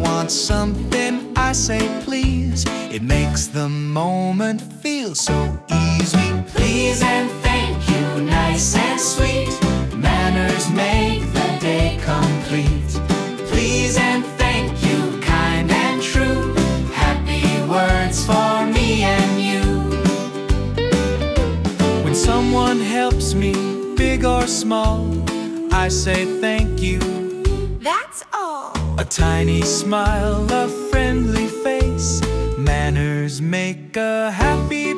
want something, I say please. It makes the moment feel so easy. Please and thank you, nice and sweet. Manners make the day complete. Please and thank you, kind and true. Happy words for me and you. When someone helps me, big or small, I say thank you. That's all. A tiny smile, a friendly face. Manners make a happy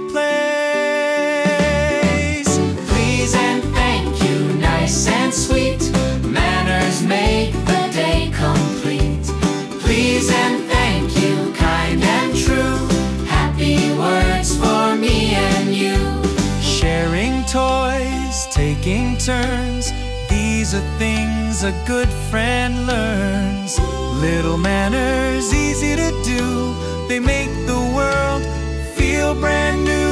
place. Please and thank you, nice and sweet. Manners make the day complete. Please and thank you, kind and true. Happy words for me and you. Sharing toys, taking turns, these are things a good friend learns. Little manners, easy to do. They make the world feel brand new.